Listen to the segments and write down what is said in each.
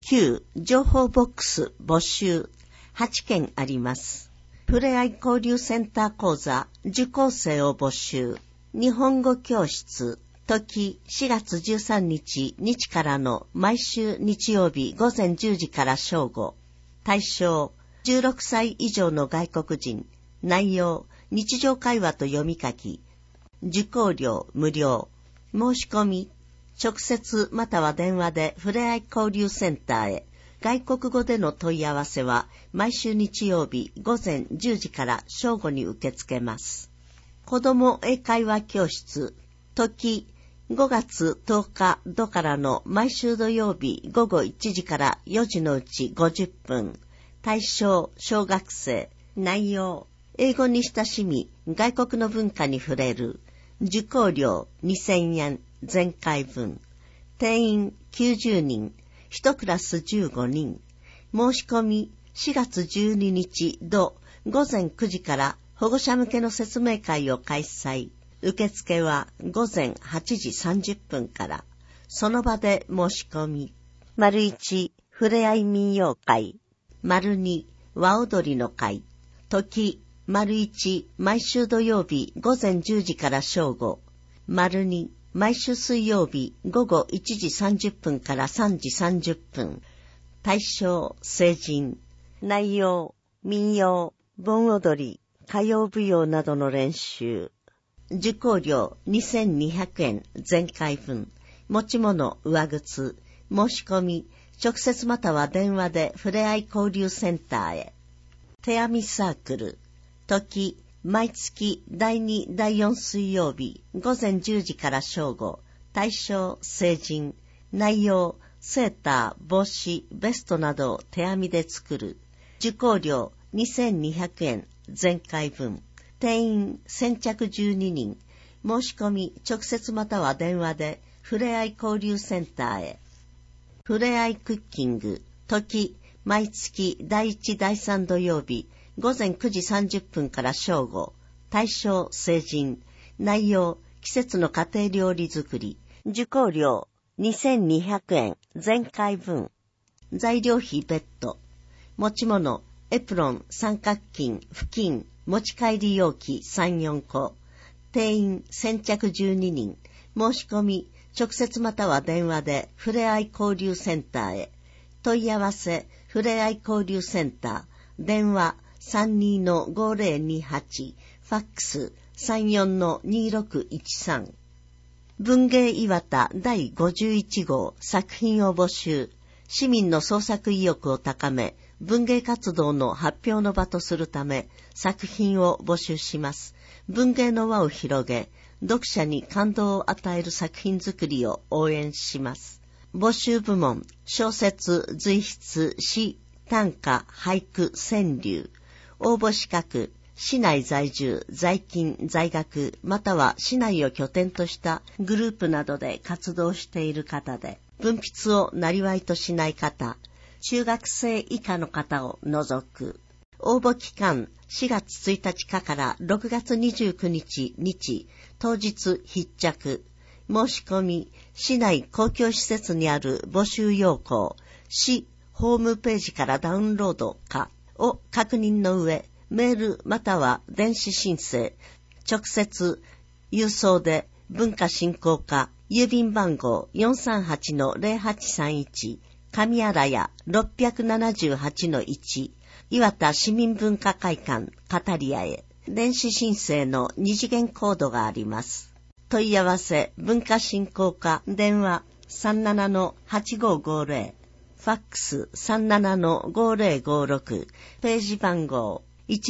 旧情報ボックス募集8件あります。ふれあい交流センター講座受講生を募集。日本語教室時4月13日日からの毎週日曜日午前10時から正午。対象16歳以上の外国人。内容日常会話と読み書き。受講料無料。申し込み直接または電話でふれあい交流センターへ。外国語での問い合わせは毎週日曜日午前10時から正午に受け付けます。子ども英会話教室時5月10日度からの毎週土曜日午後1時から4時のうち50分。対象小学生。内容英語に親しみ外国の文化に触れる。受講料2000円全回分。定員90人。1クラス15人。申し込み4月12日土午前9時から保護者向けの説明会を開催。受付は午前8時30分から。その場で申し込み。1ふれあい民謡会。2和踊りの会。時1毎週土曜日午前10時から正午。2毎週水曜日午後1時30分から3時30分。対象成人。内容民謡、盆踊り、歌謡舞踊などの練習。受講料2200円全回分。持ち物上靴。申し込み直接または電話でふれあい交流センターへ。手編みサークル時毎月第2第4水曜日午前10時から正午。対象成人。内容セーター、帽子、ベストなどを手編みで作る。受講料2200円全回分。定員先着12人。申し込み直接または電話でふれあい交流センターへ。ふれあいクッキング時毎月第1第3土曜日午前9時30分から正午。対象成人。内容季節の家庭料理作り。受講料2200円全回分。材料費別途。持ち物エプロン、三角巾、布巾、持ち帰り容器 3,4 個。定員先着12人。申し込み直接または電話でふれあい交流センターへ。問い合わせふれあい交流センター。電話 32-5028。ファックス 34-2613。文芸岩田第51号作品を募集。市民の創作意欲を高め、文芸活動の発表の場とするため、作品を募集します。文芸の輪を広げ、読者に感動を与える作品作りを応援します。募集部門、小説、随筆、詩、短歌、俳句、川柳。応募資格、市内在住、在勤、在学、または市内を拠点としたグループなどで活動している方で、文筆をなりわいとしない方、中学生以下の方を除く。応募期間、4月1日から6月29日日、当日必着。申し込み、市内公共施設にある募集要項、市ホームページからダウンロードかを確認の上、メールまたは電子申請、直接、郵送で文化振興課、郵便番号 438-0831、上新谷 678-1、岩田市民文化会館、カタリアへ。電子申請の2次元コードがあります。問い合わせ、文化振興課、電話 37-8550、ファックス 37-5056、ページ番号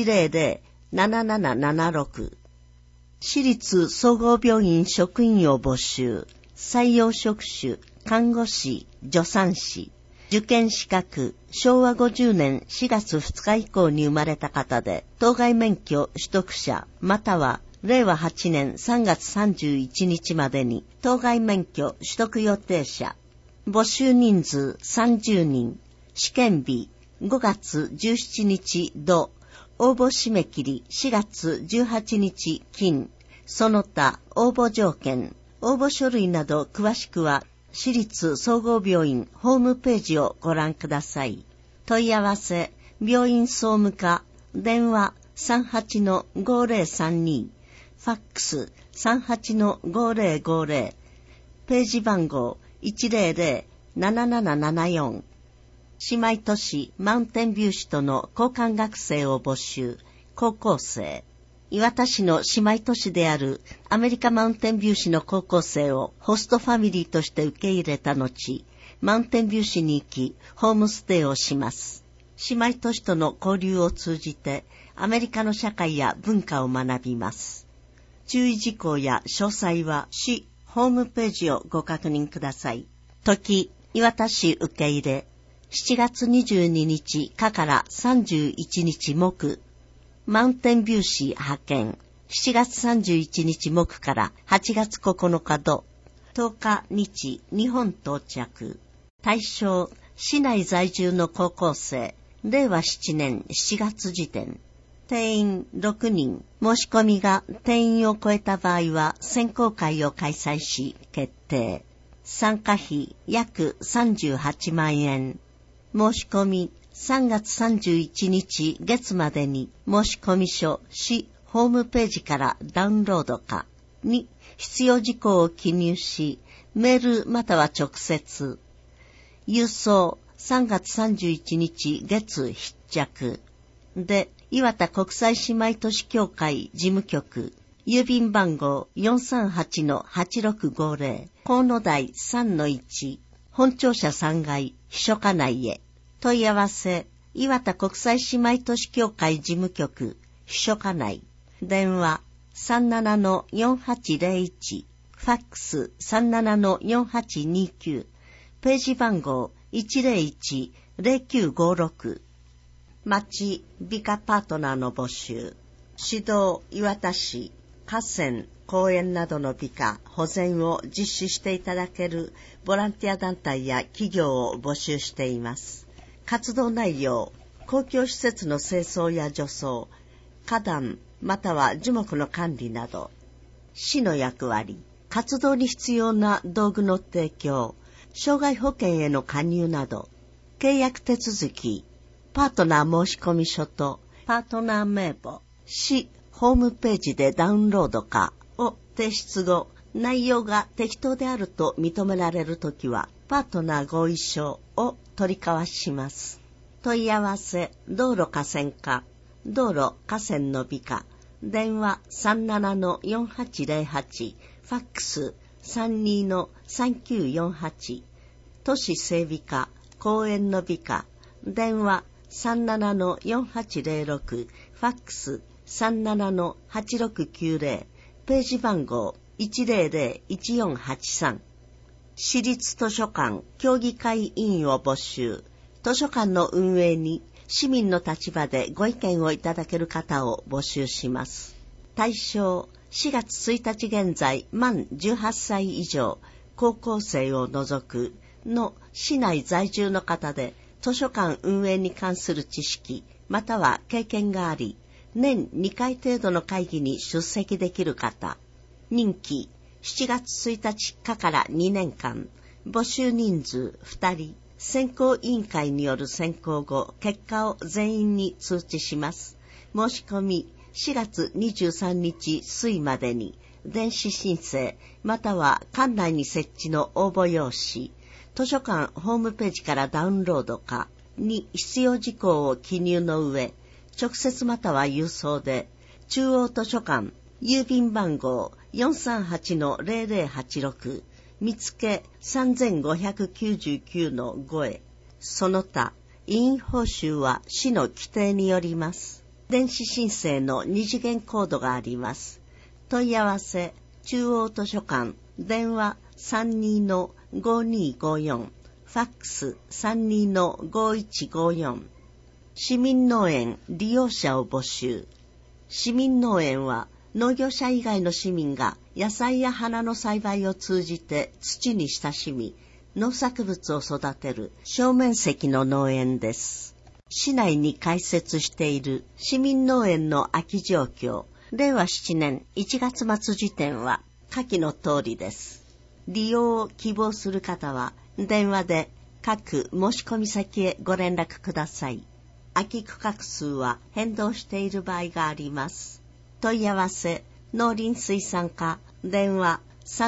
100-7776。私立総合病院職員を募集。採用職種、看護師、助産師。受験資格、昭和50年4月2日以降に生まれた方で、当該免許取得者、または令和8年3月31日までに当該免許取得予定者。募集人数30人。試験日5月17日土。応募締め切り4月18日金。その他応募条件、応募書類など詳しくは市立総合病院ホームページをご覧ください。問い合わせ、病院総務課、電話 38-5032、ファックス 38-5050、ページ番号 100-7774。姉妹都市マウンテンビュー市との交換学生を募集、高校生。磐田市の姉妹都市であるアメリカマウンテンビュー市の高校生をホストファミリーとして受け入れた後、マウンテンビュー市に行き、ホームステイをします。姉妹都市との交流を通じて、アメリカの社会や文化を学びます。注意事項や詳細は市ホームページをご確認ください。時、磐田市受け入れ、7月22日かから31日木、マウンテンビュー市派遣、7月31日木から8月9日土、10日日日本到着。対象、市内在住の高校生、令和7年7月時点。定員6人、申し込みが定員を超えた場合は選考会を開催し決定。参加費約38万円。申し込み3月31日月までに申し込み書市ホームページからダウンロードかに必要事項を記入し、メールまたは直接。郵送3月31日月必着。で、磐田国際姉妹都市協会事務局、郵便番号 438-8650、河野台 3-1、本庁舎3階、秘書課内へ。問い合わせ、磐田国際姉妹都市協会事務局、秘書課内。電話 37-4801、ファックス 37-4829、ページ番号 101-0956。町美化パートナーの募集。指導磐田市、河川、公園などの美化、保全を実施していただけるボランティア団体や企業を募集しています。活動内容、公共施設の清掃や除草、花壇または樹木の管理など。市の役割、活動に必要な道具の提供、障害保険への加入など。契約手続き、パートナー申し込み書とパートナー名簿、市ホームページでダウンロードかを提出後、内容が適当であると認められるときは、パートナー合意書を取り交わします。問い合わせ、道路河川課、道路河川の美化、電話 37-4808、ファックス 32-3948、都市整備課、公園の美化、電話 37-4806、ファックス 37-8690、ページ番号 100-1483。市立図書館協議会委員を募集。図書館の運営に市民の立場でご意見をいただける方を募集します。対象、4月1日現在満18歳以上、高校生を除くの市内在住の方で、図書館運営に関する知識または経験があり、年2回程度の会議に出席できる方。任期7月1日から2年間。募集人数2人。選考委員会による選考後、結果を全員に通知します。申し込み4月23日水までに電子申請または館内に設置の応募用紙、図書館ホームページからダウンロードかに必要事項を記入の上、直接または郵送で、中央図書館郵便番号 438-0086 見附 3599-5 へ。その他委員報酬は市の規定によります。電子申請の2次元コードがあります。問い合わせ、中央図書館、電話 32-5254、ファックス 32-5154。市民農園利用者を募集。市民農園は農業者以外の市民が野菜や花の栽培を通じて土に親しみ、農作物を育てる小面積の農園です。市内に開設している市民農園の空き状況、令和7年1月末時点は下記の通りです。 利用を希望する方は、電話で各申し込み先へご連絡ください。空き区画数は変動している場合があります。問い合わせ、農林水産課、電話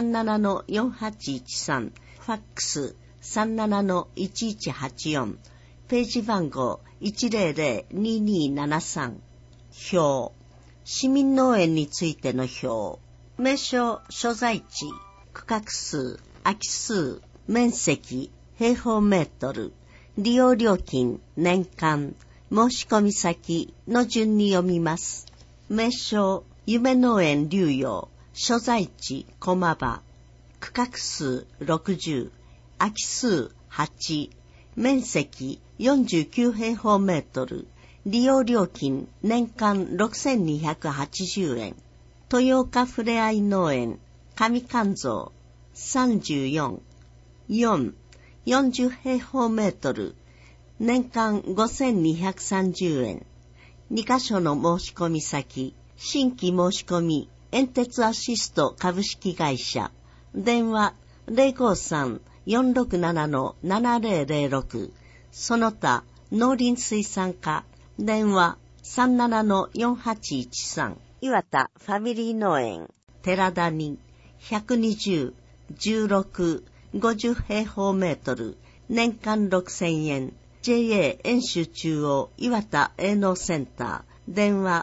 37-4813、ファックス 37-1184、ページ番号 100-2273。表、市民農園についての表、名称、所在地、区画数、空き数、面積、平方メートル、利用料金、年間、申し込み先の順に読みます。名称、夢農園龍陽、所在地、駒場、区画数60、空き数8、面積49平方メートル、利用料金年間6280円。豊岡ふれあい農園、上関蔵、34、4、40平方メートル、年間5230円。2カ所の申し込み先、新規申し込み、エンテツアシスト株式会社、電話 053-467-7006、その他、農林水産課、電話 37-4813、岩田ファミリー農園、寺谷、120、16、50平方メートル、年間6000円。JA 遠州中央岩田営農センター、電話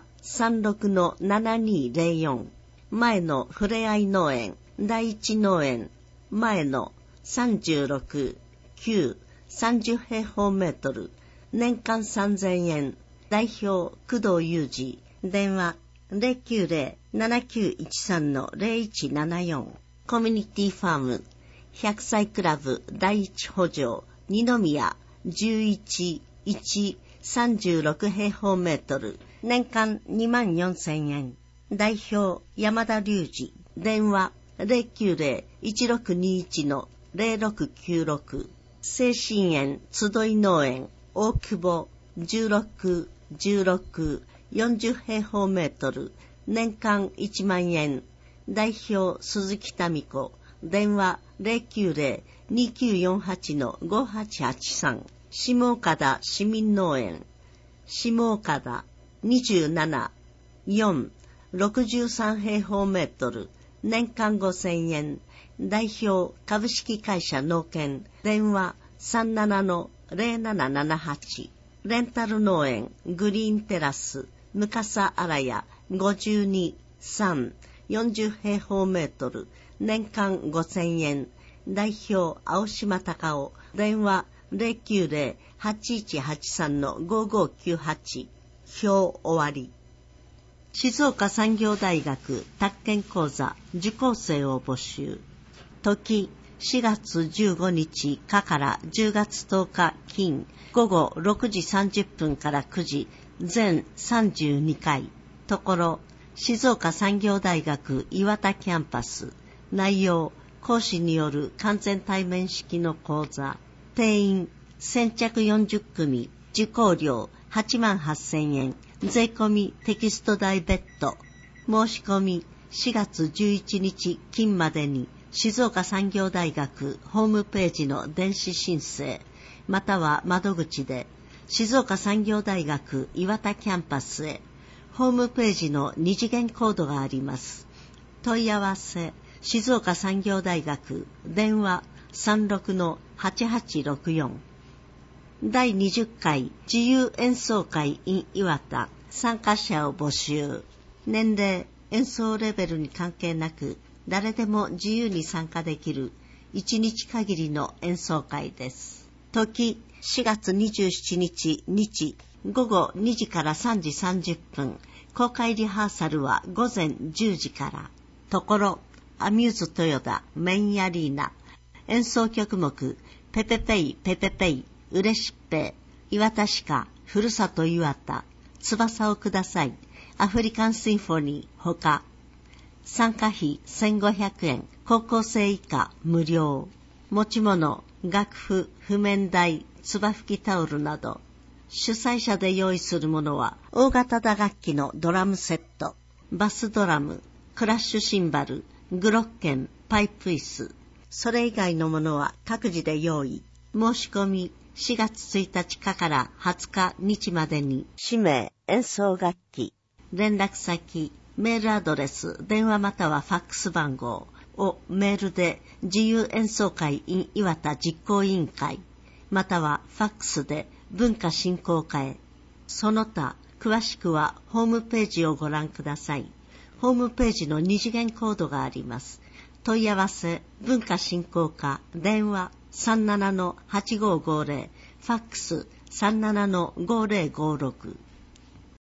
36-7204、前のふれあい農園、第一農園、前の36、9、30平方メートル、年間3000円。代表、工藤裕二、電話 090-7913-0174、コミュニティファーム、100歳クラブ第一補助、二宮、11、1、36平方メートル、年間24000円。代表、山田隆二、電話 090-1621-0696、精神園集い農園、大久保、16、16、40平方メートル、年間1万円。代表、鈴木民子、電話 090-2948-5883、下岡田市民農園、下岡田、27、4、63平方メートル、年間5000円。代表、株式会社農研、電話 37-0778、レンタル農園、グリーンテラス、向笠荒谷、52、3、40平方メートル、年間5000円。代表、青島隆夫、電話 090-8183-5598、表終わり。静岡産業大学宅建講座受講生を募集。時、4月15日かから10月10日金、午後6時30分から9時、全32回。ところ、静岡産業大学岩田キャンパス。内容、講師による完全対面式の講座。定員、先着40組。受講料、88,000円。税込みテキスト代別途。申し込み、4月11日金までに、静岡産業大学ホームページの電子申請、または窓口で、静岡産業大学岩田キャンパスへ、ホームページの二次元コードがあります。問い合わせ、静岡産業大学、電話 36-8864。第20回自由演奏会 in 岩田、参加者を募集。年齢、演奏レベルに関係なく、誰でも自由に参加できる1日限りの演奏会です。時、4月27日日、午後2時から3時30分。公開リハーサルは午前10時から。ところ、アミューズ豊田メインアリーナ。演奏曲目、ペペペイペペペイ、うれしっぺ、岩田歯科、ふるさと岩田、翼をください、アフリカンシンフォニー、ほか。参加費1500円、高校生以下無料。持ち物、楽譜、譜面台、つば吹きタオルなど。主催者で用意するものは、大型打楽器のドラムセット、バスドラム、クラッシュシンバル、グロッケン、パイプ椅子、 それ以外のものは各自で用意。申し込み4月1日から20日日までに。氏名、演奏楽器、連絡先、メールアドレス、電話またはファックス番号をメールで自由演奏会 in 岩田実行委員会またはファックスで文化振興課へ。その他詳しくはホームページをご覧ください。ホームページの2次元コードがあります。問い合わせ文化振興課、電話 37-8550、ファックス 37-5056。